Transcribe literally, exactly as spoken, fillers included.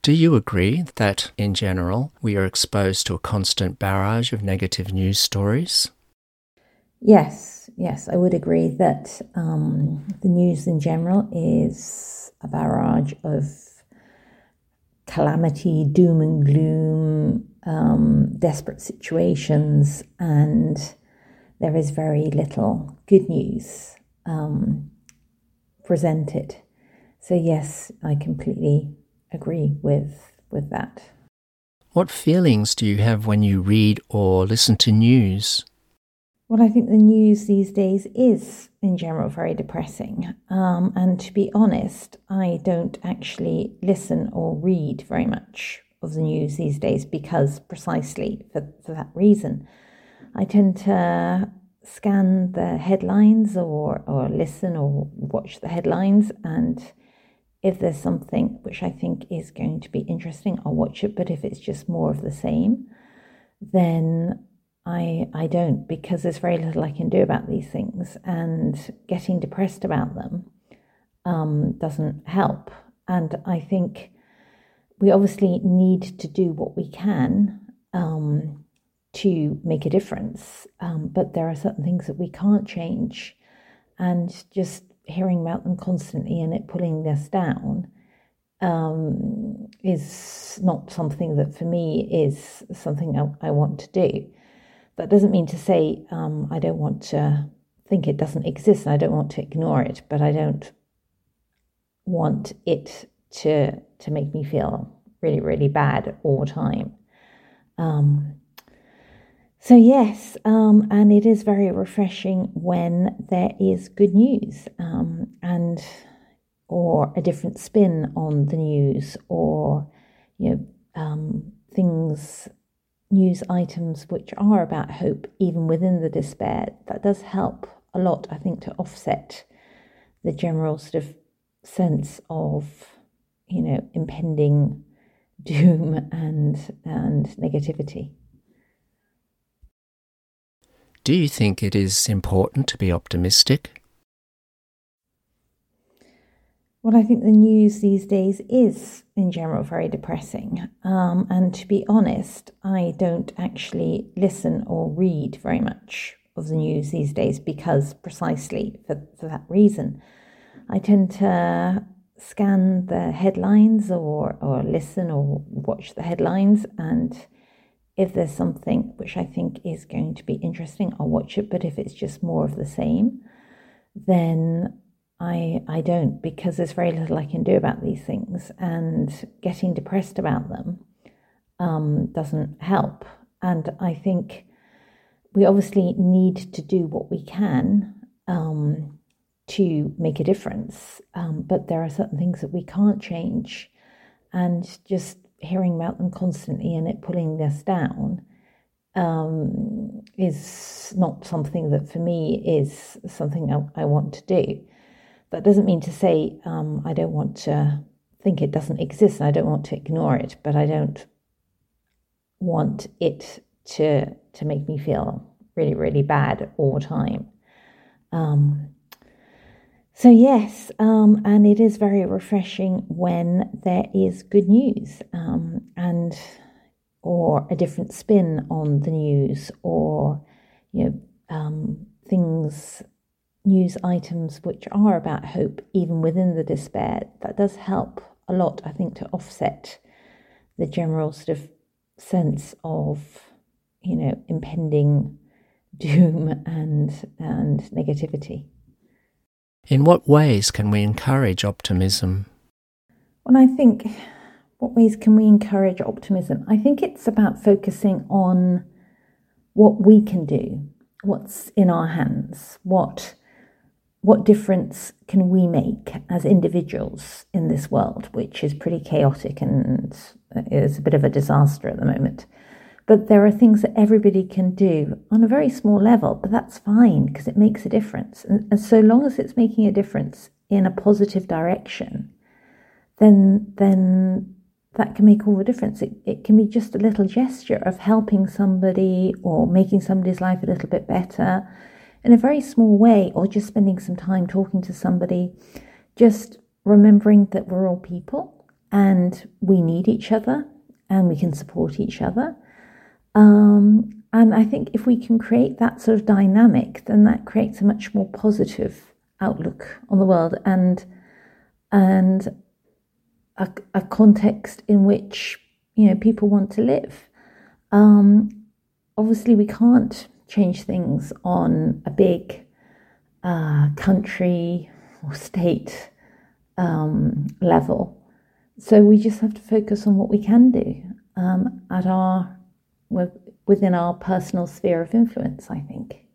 Do you agree that, in general, we are exposed to a constant barrage of negative news stories? Yes, yes, I would agree that um, the news in general is a barrage of calamity, doom and gloom, um, desperate situations, and there is very little good news um, presented. So yes, I completely agree with with that. What feelings do you have when you read or listen to news? Well, I think the news these days is, in general, very depressing. Um, and to be honest, I don't actually listen or read very much of the news these days because precisely for, for that reason. I tend to scan the headlines or, or listen or watch the headlines, and if there's something which I think is going to be interesting, I'll watch it. But if it's just more of the same, then I I don't, because there's very little I can do about these things, and getting depressed about them um, doesn't help. And I think we obviously need to do what we can um, to make a difference, um, but there are certain things that we can't change, and just hearing about them constantly and it pulling us down um, is not something that for me is something I, I want to do. That doesn't mean to say um, I don't want to think it doesn't exist and I don't want to ignore it, but I don't want it to to make me feel really, really bad all the time. Um, so yes, um, and it is very refreshing when there is good news um, and or a different spin on the news, or you know um, things. News items which are about hope, even within the despair. That does help a lot, I think, to offset the general sort of sense of, you know, impending doom and and negativity. Do you think it is important to be optimistic? Well, I think the news these days is, in general, very depressing. Um, and to be honest, I don't actually listen or read very much of the news these days because precisely for, for that reason. I tend to scan the headlines or, or listen or watch the headlines, and if there's something which I think is going to be interesting, I'll watch it. But if it's just more of the same, then I I don't, because there's very little I can do about these things, and getting depressed about them um, doesn't help. And I think we obviously need to do what we can um, to make a difference, um, but there are certain things that we can't change, and just hearing about them constantly and it pulling us down um, is not something that for me is something I, I want to do. That doesn't mean to say um, I don't want to think it doesn't exist and I don't want to ignore it, but I don't want it to to make me feel really, really bad all the time. Um, so yes, um, and it is very refreshing when there is good news um, and or a different spin on the news, or you know um, things. News items which are about hope, even within the despair. That does help a lot, I think, to offset the general sort of sense of, you know, impending doom and and negativity. In what ways can we encourage optimism? Well, I think, what ways can we encourage optimism? I think it's about focusing on what we can do, what's in our hands, what What difference can we make as individuals in this world, which is pretty chaotic and is a bit of a disaster at the moment? But there are things that everybody can do on a very small level, but that's fine because it makes a difference. And, and so long as it's making a difference in a positive direction, then then that can make all the difference. It, it can be just a little gesture of helping somebody or making somebody's life a little bit better in a very small way, or just spending some time talking to somebody, just remembering that we're all people and we need each other, and we can support each other. Um, and I think if we can create that sort of dynamic, then that creates a much more positive outlook on the world, and and a, a context in which, you know, people want to live. Um, obviously, we can't change things on a big uh, country or state um, level. So we just have to focus on what we can do um, at our within our personal sphere of influence, I think.